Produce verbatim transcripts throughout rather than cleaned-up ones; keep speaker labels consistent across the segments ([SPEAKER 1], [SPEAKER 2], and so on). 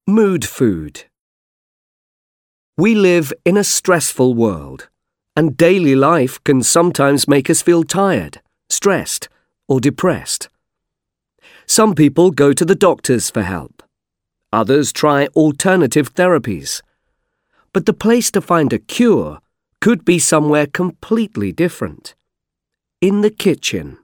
[SPEAKER 1] Mood food. We live in a stressful world, and daily life can sometimes make us feel tired, stressed, or depressed. Some people go to the doctors for help. Others try alternative therapies. But the place to find a cure could be somewhere completely different. In the kitchen.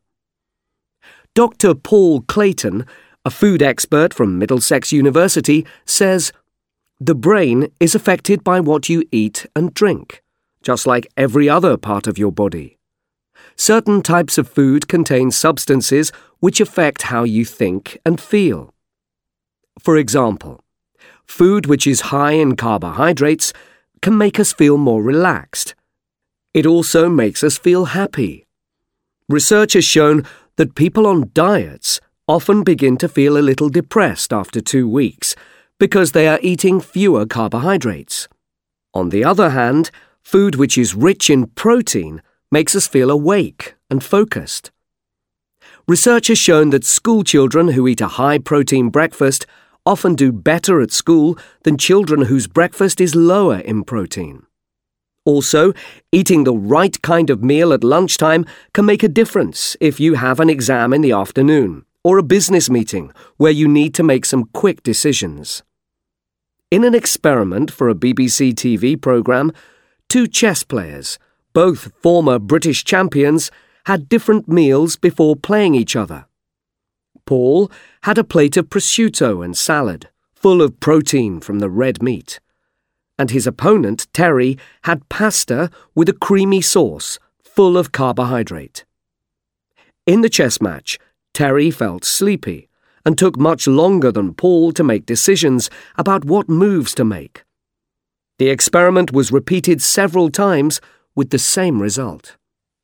[SPEAKER 1] Doctor Paul Clayton, a food expert from Middlesex University, says, "The brain is affected by what you eat and drink, just like every other part of your body. Certain types of food contain substances which affect how you think and feel. For example, food which is high in carbohydrates can make us feel more relaxed. It also makes us feel happy. Research has shown that people on diets often begin to feel a little depressed after two weeks because they are eating fewer carbohydrates. On the other hand, food which is rich in protein makes us feel awake and focused. Research has shown that school children who eat a high-protein breakfast often do better at school than children whose breakfast is lower in protein. Also, eating the right kind of meal at lunchtime can make a difference if you have an exam in the afternoon or a business meeting where you need to make some quick decisions. In an experiment for a B B C T V programme, two chess players, both former British champions, had different meals before playing each other. Paul had a plate of prosciutto and salad, full of protein from the red meat. And his opponent, Terry, had pasta with a creamy sauce, full of carbohydrate. In the chess match, Terry felt sleepy and took much longer than Paul to make decisions about what moves to make. The experiment was repeated several times with the same result.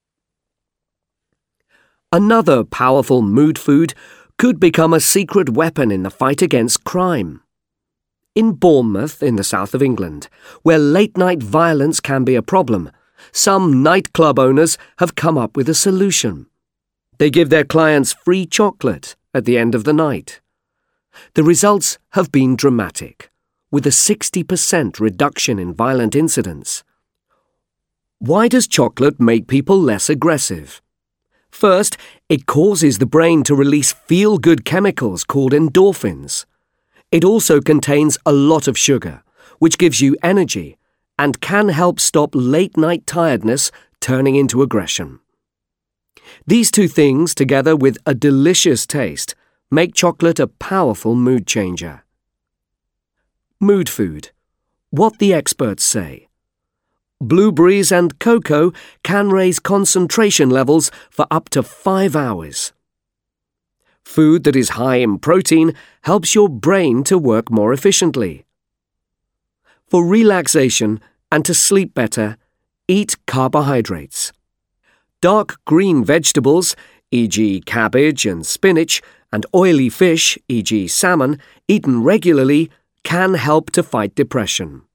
[SPEAKER 1] Another powerful mood food could become a secret weapon in the fight against crime. In Bournemouth, in the south of England, where late-night violence can be a problem, some nightclub owners have come up with a solution. They give their clients free chocolate at the end of the night. The results have been dramatic, with a sixty percent reduction in violent incidents. Why does chocolate make people less aggressive? First, it causes the brain to release feel-good chemicals called endorphins. It also contains a lot of sugar, which gives you energy and can help stop late-night tiredness turning into aggression. These two things, together with a delicious taste, make chocolate a powerful mood changer. Mood food. What the experts say. Blueberries and cocoa can raise concentration levels for up to five hours. Food that is high in protein helps your brain to work more efficiently. For relaxation and to sleep better, eat carbohydrates. Dark green vegetables, for example cabbage and spinach, and oily fish, for example salmon, eaten regularly can help to fight depression.